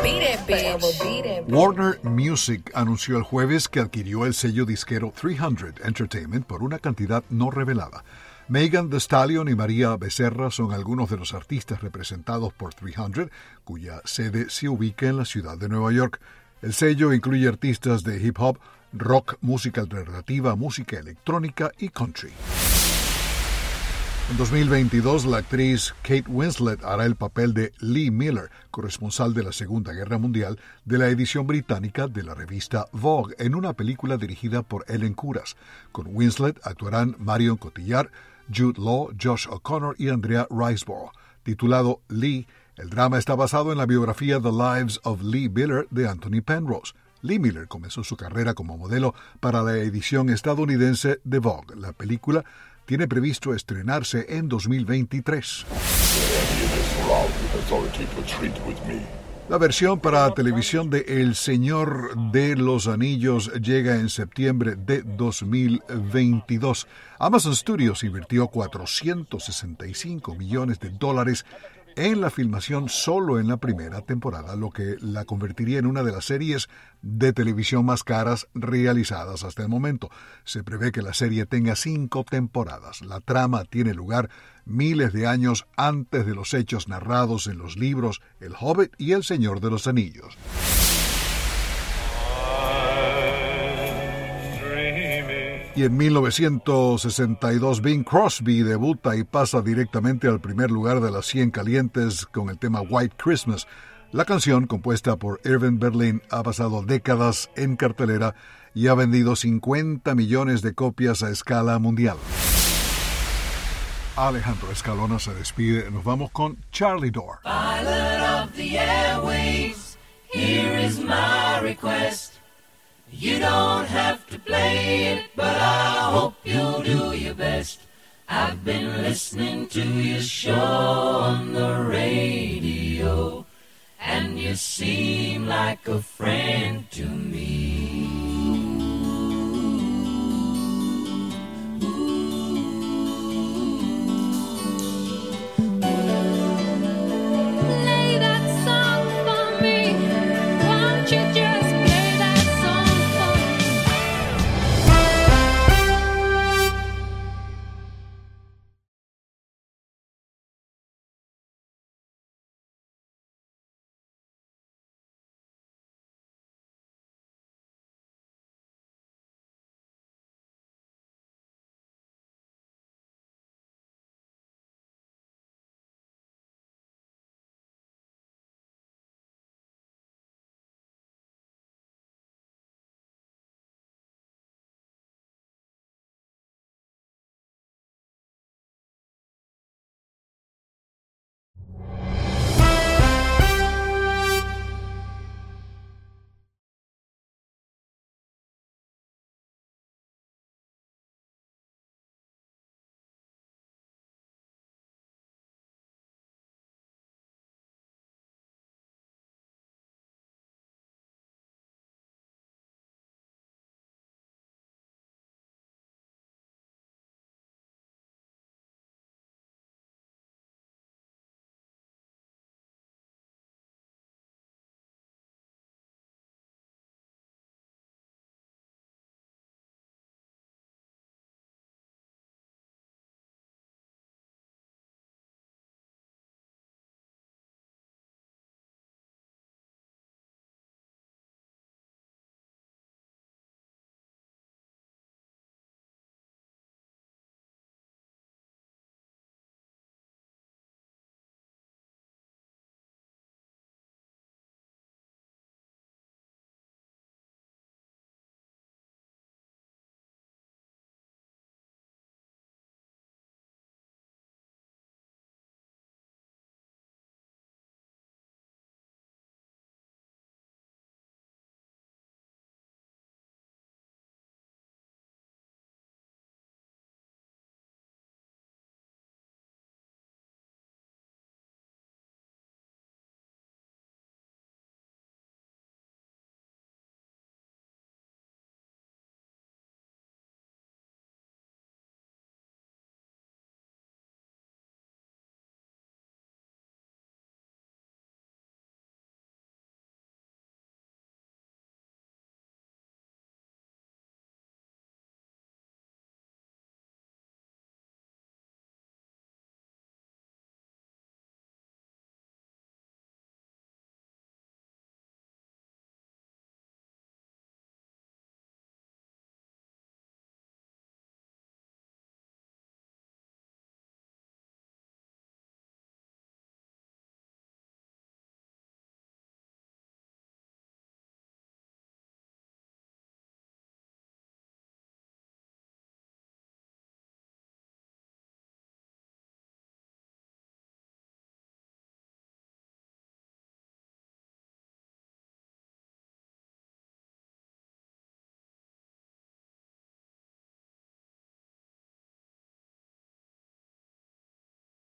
Warner Music anunció el jueves que adquirió el sello disquero 300 Entertainment por una cantidad no revelada. Megan Thee Stallion y María Becerra son algunos de los artistas representados por 300, cuya sede se ubica en la ciudad de Nueva York. El sello incluye artistas de hip hop, rock, música alternativa, música electrónica y country. En 2022, la actriz Kate Winslet hará el papel de Lee Miller, corresponsal de la Segunda Guerra Mundial, de la edición británica de la revista Vogue, en una película dirigida por Ellen Kuras. Con Winslet actuarán Marion Cotillard, Jude Law, Josh O'Connor y Andrea Riseborough. Titulado Lee, el drama está basado en la biografía The Lives of Lee Miller de Anthony Penrose. Lee Miller comenzó su carrera como modelo para la edición estadounidense de Vogue. La película tiene previsto estrenarse en 2023. La versión para televisión de El Señor de los Anillos llega en septiembre de 2022. Amazon Studios invirtió $465 millones en la filmación solo en la primera temporada, lo que la convertiría en una de las series de televisión más caras realizadas hasta el momento. Se prevé que la serie tenga 5 temporadas. La trama tiene lugar miles de años antes de los hechos narrados en los libros El Hobbit y El Señor de los Anillos. Y en 1962, Bing Crosby debuta y pasa directamente al primer lugar de las 100 calientes con el tema White Christmas. La canción, compuesta por Irving Berlin, ha pasado décadas en cartelera y ha vendido 50 millones de copias a escala mundial. Alejandro Escalona se despide. Nos vamos con Charlie Dore. Pilot of the airwaves, here is my request. You don't have to play it, but I hope you'll do your best. I've been listening to your show on the radio, and you seem like a friend to me.